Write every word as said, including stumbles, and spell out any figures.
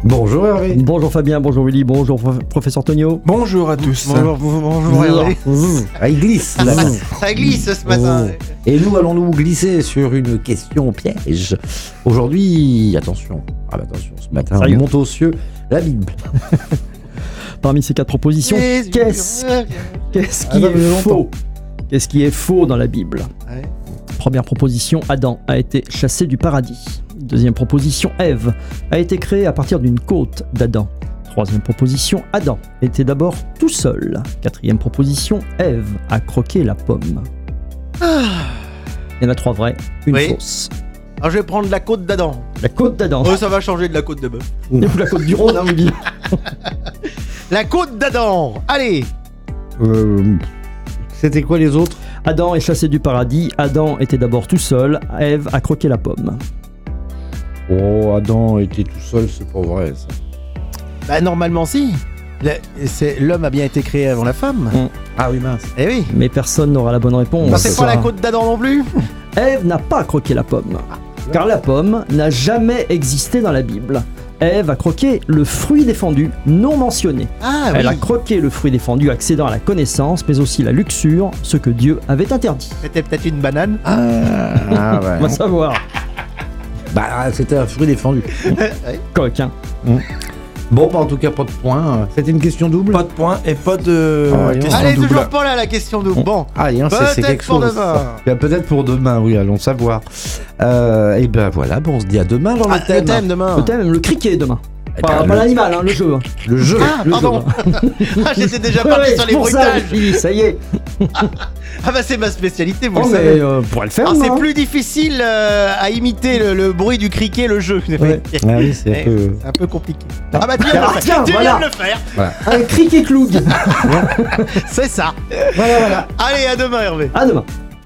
Bonjour Hervé. Bonjour Fabien, bonjour Willy, bonjour professeur Tonio. Bonjour à tous. Bonjour, bonjour Hervé. Ah, il glisse là. Ça glisse ce matin. Oh. Et nous allons nous glisser sur une question piège. Aujourd'hui, attention, ah bah attention, ce matin, Sérieux on monte aux cieux la Bible. Parmi ces quatre propositions, Jésus, qu'est-ce, qu'est-ce qui Ah non, est mais longtemps. faux Qu'est-ce qui est faux dans la Bible? Ouais. Première proposition, Adam a été chassé du paradis. Deuxième proposition, Ève a été créée à partir d'une côte d'Adam. Troisième proposition, Adam était d'abord tout seul. Quatrième proposition, Ève a croqué la pomme. Il y en a trois vraies, une Oui. fausse. Alors je vais prendre la côte d'Adam. La côte d'Adam. Oh, ça va changer de la côte de bœuf. Et puis la côte du Rhône, hein, Willy. La côte d'Adam. Allez. Euh, C'était quoi les autres? Adam est chassé du paradis. Adam était d'abord tout seul. Ève a croqué la pomme. Oh, Adam était tout seul, c'est pas vrai ça. Bah normalement si. Le- c'est- L'homme a bien été créé avant la femme. Mm. Ah oui, mince. Eh oui. Mais personne n'aura la bonne réponse. Bah, c'est pas la côte d'Adam non plus. Ève n'a pas croqué la pomme. Car la pomme n'a jamais existé dans la Bible. Ève a croqué le fruit défendu, non mentionné. Ah oui. Elle a croqué le fruit défendu accédant à la connaissance, mais aussi la luxure, ce que Dieu avait interdit. C'était peut-être une banane. Ah, ah On va ouais. savoir. Bah, c'était un fruit défendu. Coquin. Bon, bah, en tout cas, pas de points. C'était une question double. Pas de points et pas de Oh, voyons. question Allez, double. toujours pas là la question double. Bon. Ah, hein, c'est, c'est Peut-être quelque pour chose. demain. Bien, peut-être pour demain, oui, allons savoir. Euh, et ben voilà, bon, on se dit à demain dans Ah, le thème. le thème demain. Peut-être même le criquet demain. Eh Pas, ben, pas le- l'animal, hein, le jeu. Le jeu. Ah, Le pardon. jeu. Ah, j'étais déjà Ouais, parti ouais, sur c'est les pour ça, bruitages. Willy, ça y est. Ah bah c'est ma spécialité, vous Oh, le mais savez. euh, pourrait le faire. Alors c'est non plus difficile euh, à imiter le, le bruit du criquet, le jeu. Ouais. Ah oui, c'est un Eh, peu. c'est un peu compliqué. Ah bah tu viens de Ah, le tiens, faire. Tu voilà. viens de le faire. Un criquet cloug. C'est ça. Voilà, voilà. Allez, à demain Hervé. À demain.